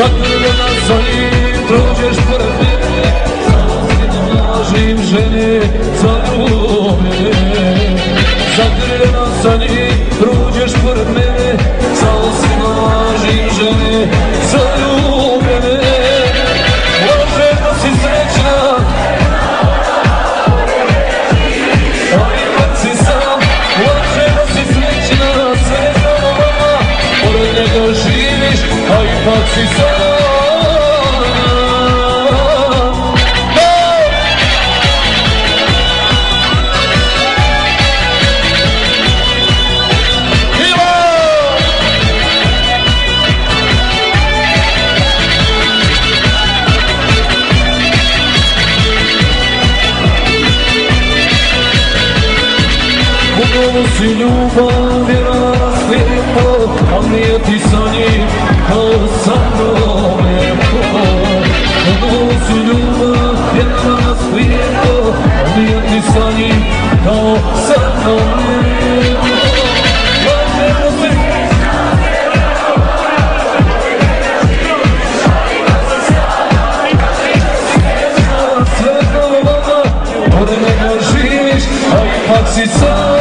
zagrljena za njim, prođeš pored mene, zagrljena lažim žene, zaljubljene. Zagrljena za njim, prođeš pored mene, zaosima lažim žene, zaljubljene. Može da si srećna, a ipak si sam. Može da si srećna, sve zalovama, pored njega živiš, a ipak si sam. Upravo si ljubav, vjera slijepo, a nije ti sa njim kao sa mnom lijepo. Upravo si ljubav, vjera slijepo, a nije ti sa njim kao sa mnom lijepo. Lažemo se, sve zalovama, pored njega živiš, a ipak si sam.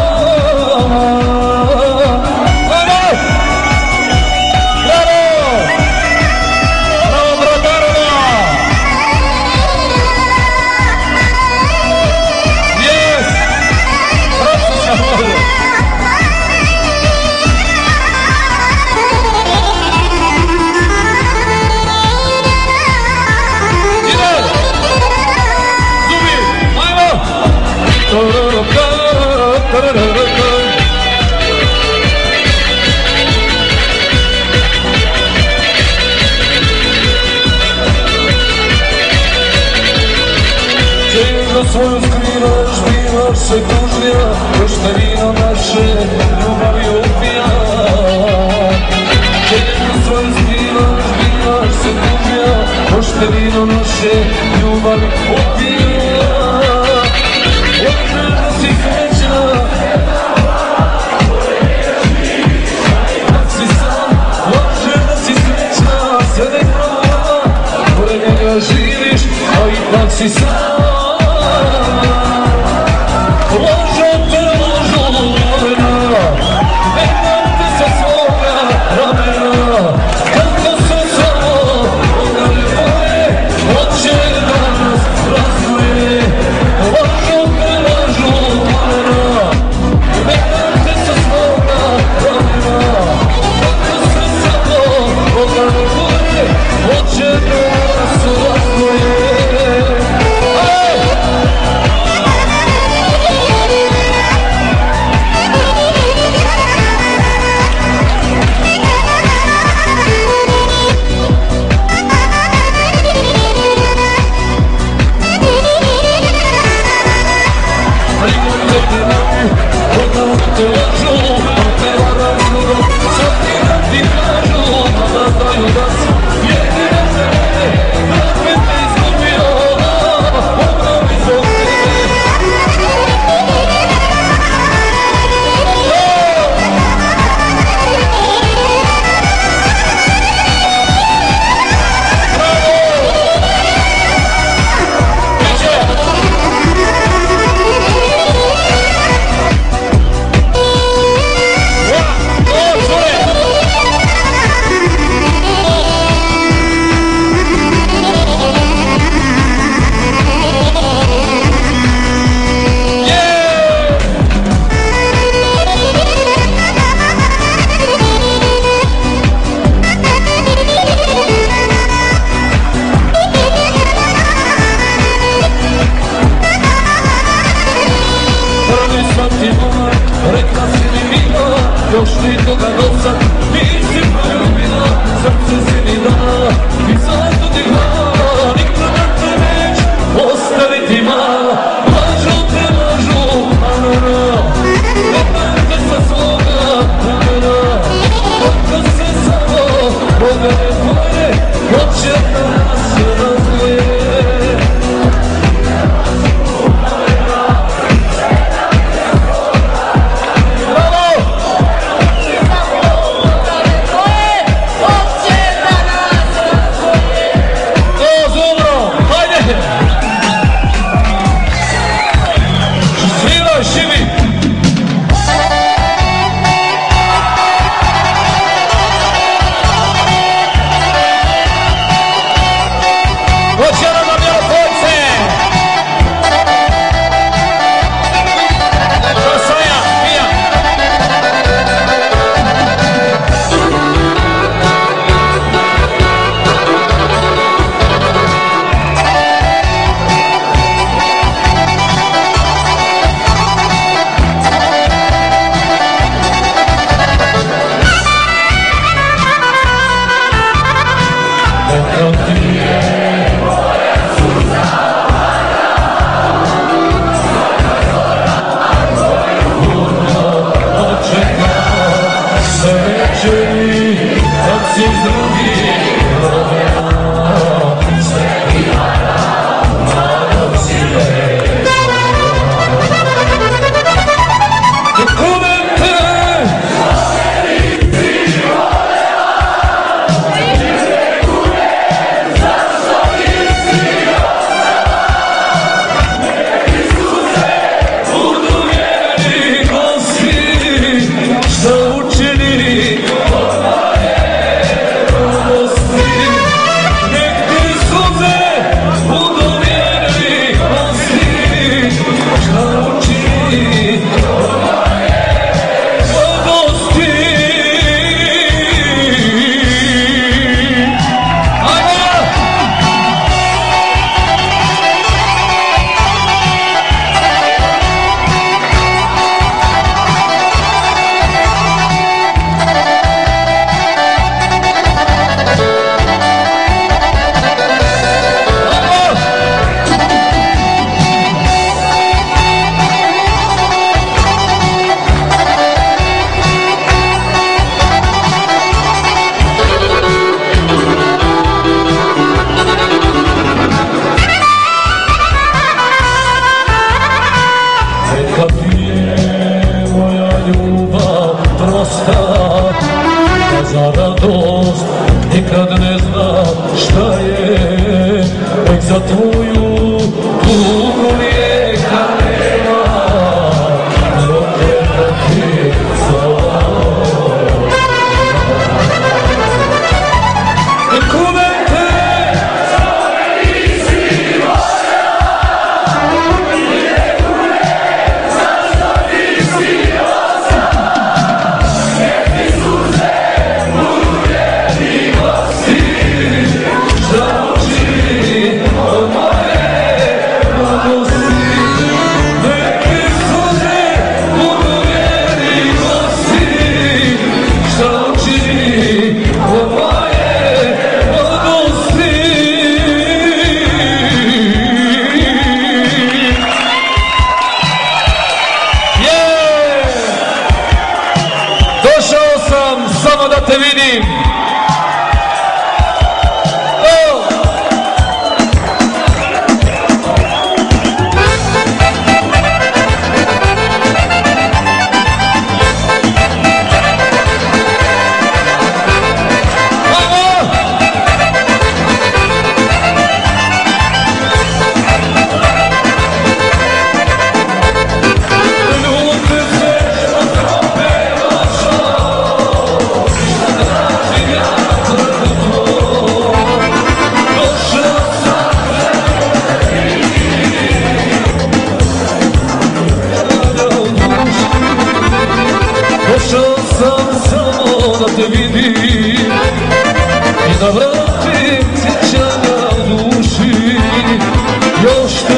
Često svoju skrivaš, bivaš se tužnija, još te vino naše ljubavi upija. Često svoju skrivaš, bivaš se tužnija, još te vino naše ljubavi upija. Može da si srećna, si sam, može da si srećna, sve neprava, pored njega živiš, a ipak si sam. Ložo te ložo ramena, nemam te sa svoga ramena, kako se samo ogane boje, hoće da nas razdvoje. Ložo te ložo ramena, nemam te sa svoga ramena, kako se samo ogane boje, hoće da nas razdvoje. Te lažu, a te varavno, sad ti da ti kažu, a da znaju da su jedine za mene, da me te izgubio, upravi zbog tebe. Rekla si mi mila, još nikoga dosad nisi poljubila, srce si mi dala i zato ti hvala, nikada te neću ostaviti mala. Lažu te lažu, anana, nemam te sa svoga ramena, kako se samo ogane boje, hoće da nas razdvoje. Hoće da za radost, nikad ne zna šta je, nek za tvoju tugu lijeka nema, ne okretati zavod. Kume te, nisi moja, nije kume, zašto nisi osa, sjeti suze, uljeni glasi, žaloči od moje radosti. Neke suze, uljeni glasi, žaloči od moje radosti. Došao sam samo da te vidim. Došao sam samo da te vidim i da vratim sjećanja u duši. Još te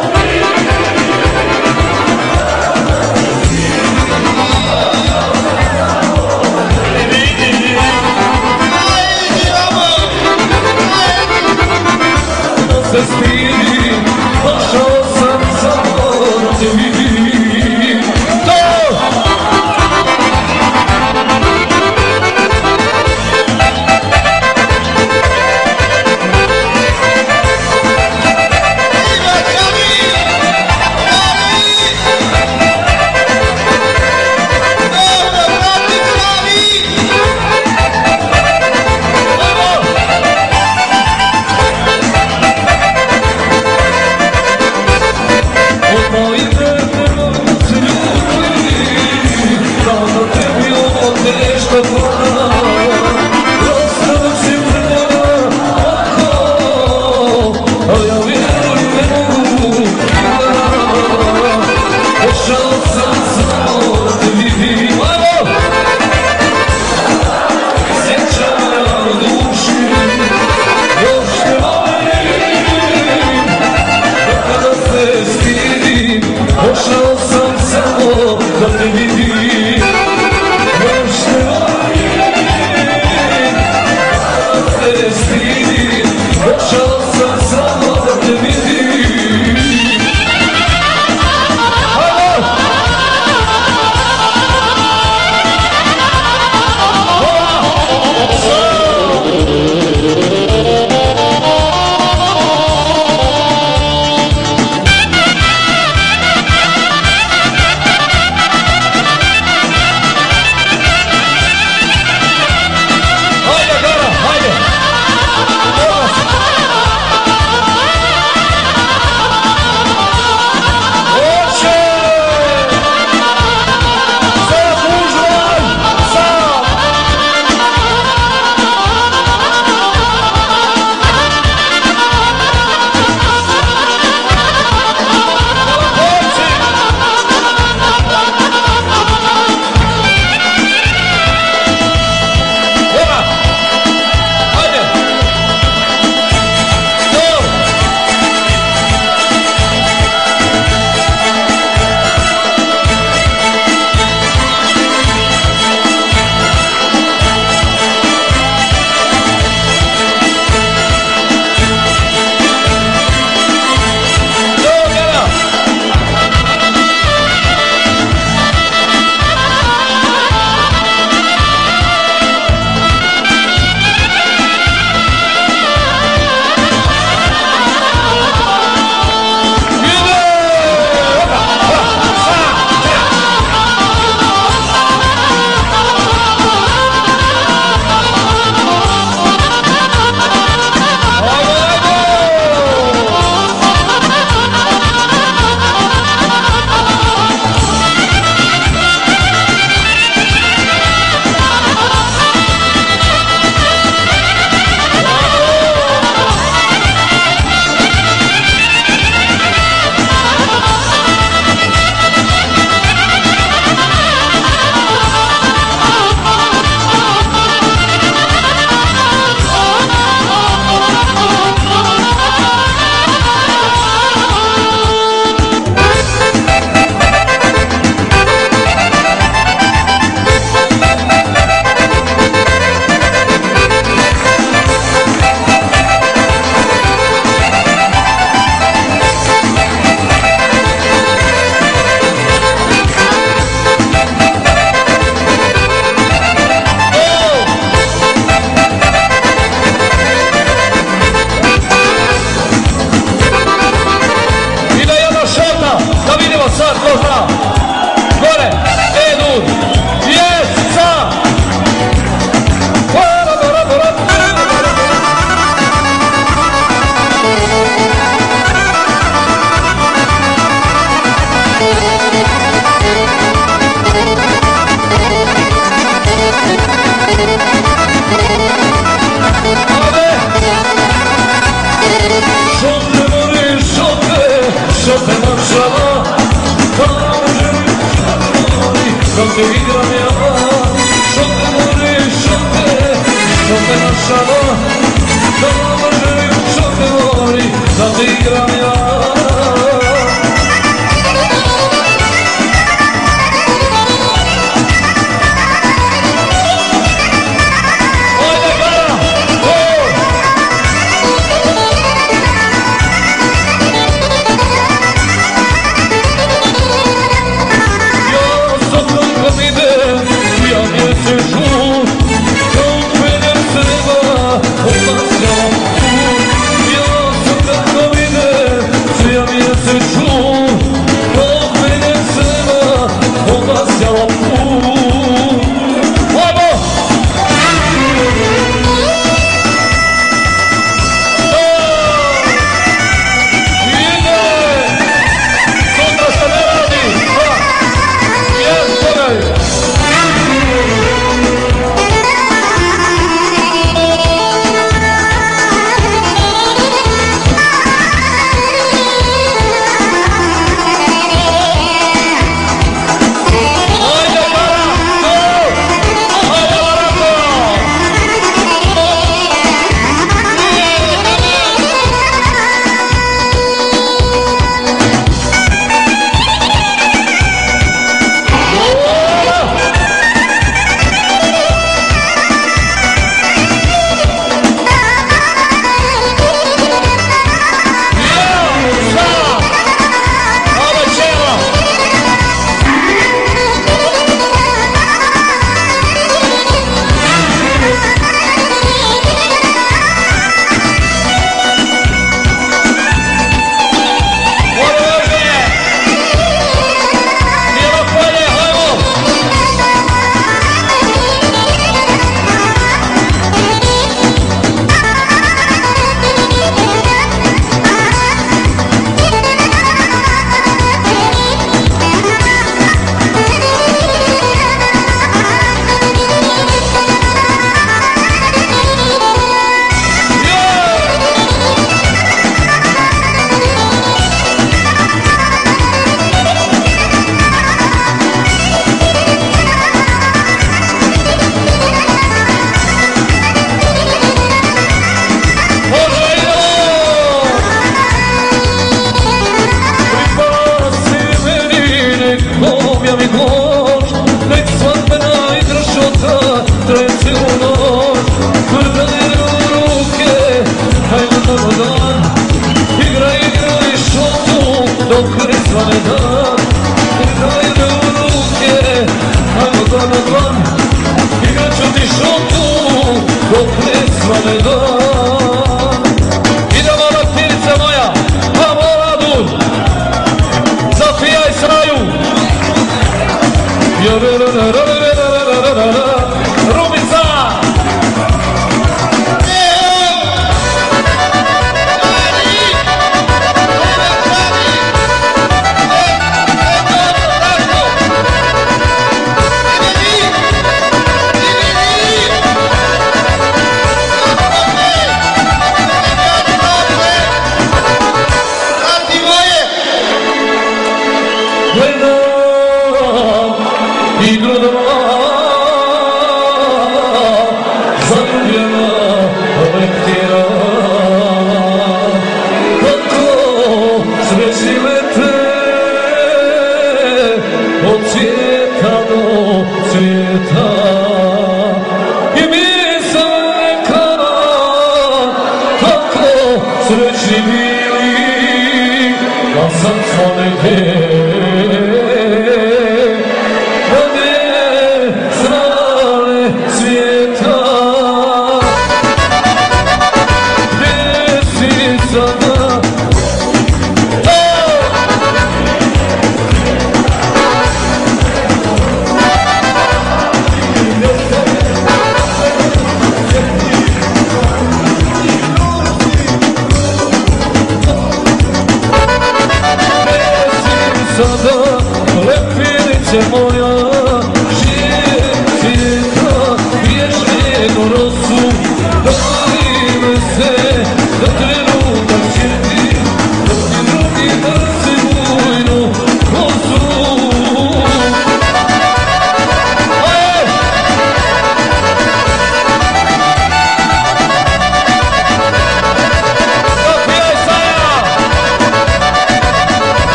da se stidim. Došao sam samo da te vidim. Došao sam samo da te vidim, još te volim. Šote maršala, dok te igram ja. Šote mori, šote maršala, šote mori, dok te igram ja.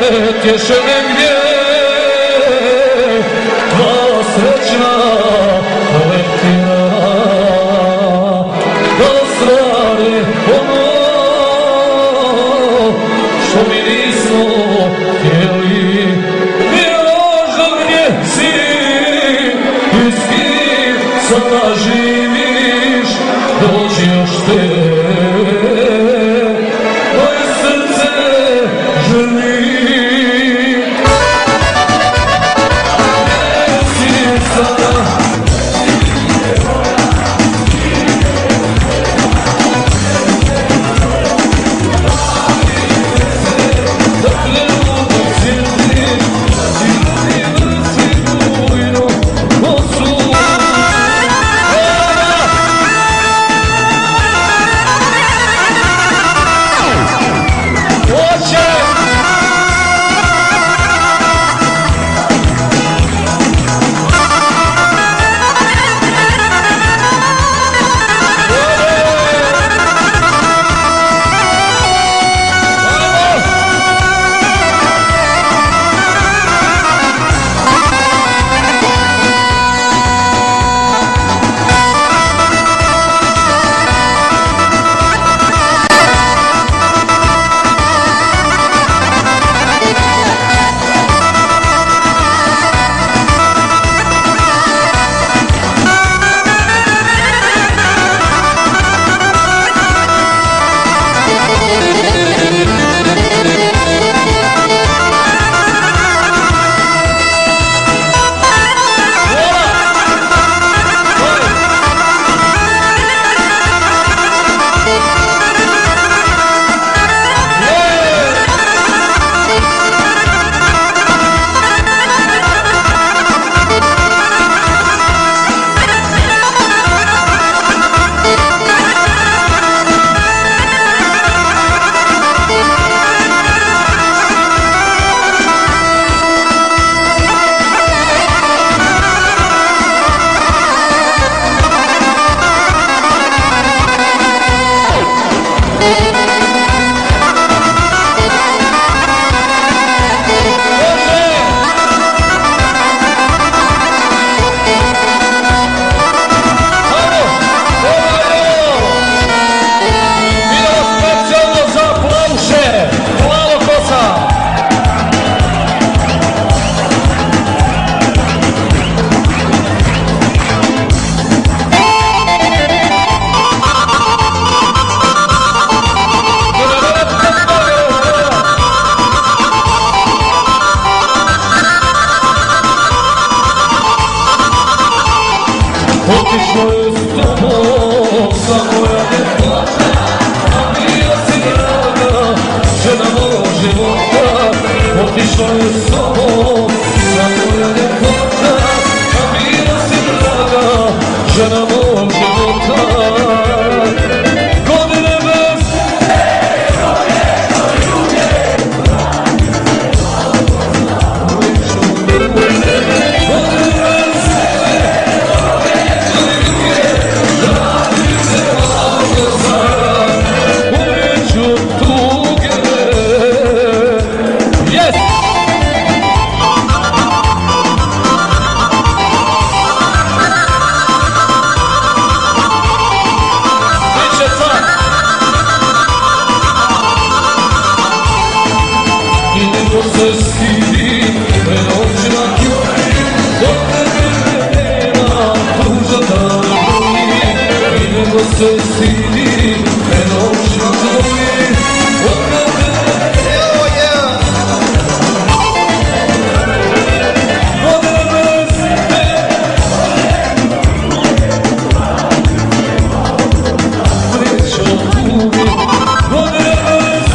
tješe negdje dva srećna leptira da ostvare ono što mi nismo htjeli. Nije važno gdje si i s kim sada živiš, dođi još te moje srce želi. Otišlo je s tobom sa moja ljepota, a bila si draga žena mog života. Otišlo je s tobom sa moja ljepota, a bila si draga žena mog života. Godine bez se stidi pred očima tvojim, dok tebe nema tuža da broji. I nego se stidi pred očima tvojim, dok tebe godine bez priča tuge, godine bez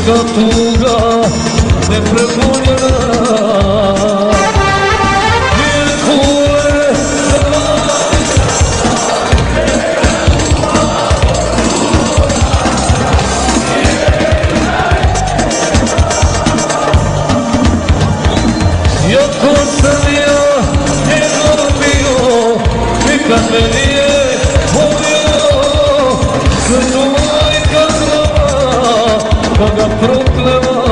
teška tuga, neprevoljena. Bijele kule za dlani, jako sam ja njegov bio, nikad me nije volio, crnu majka zla, pa ga proklela.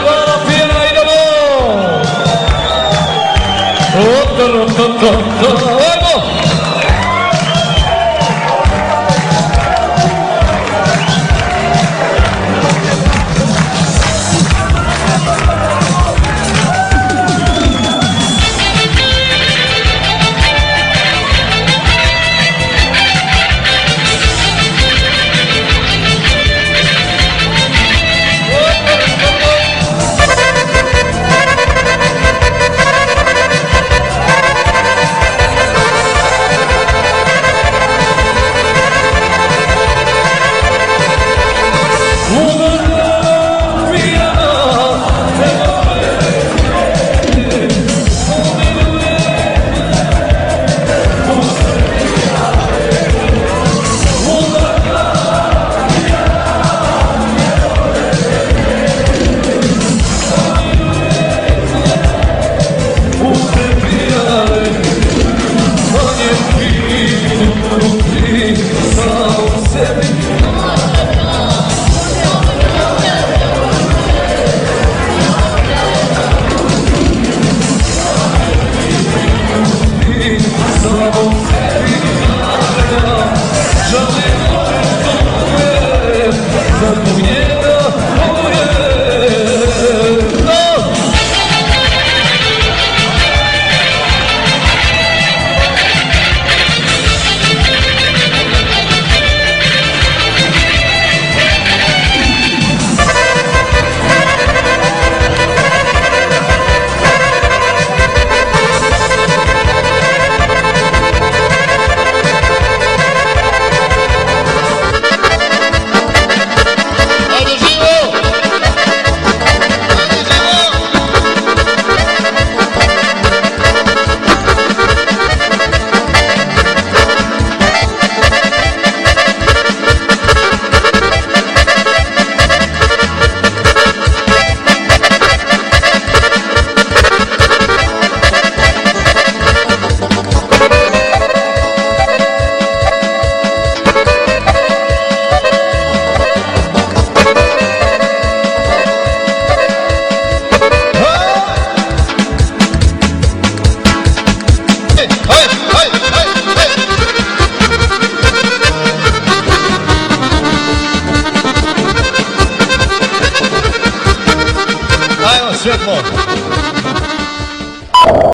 Oh,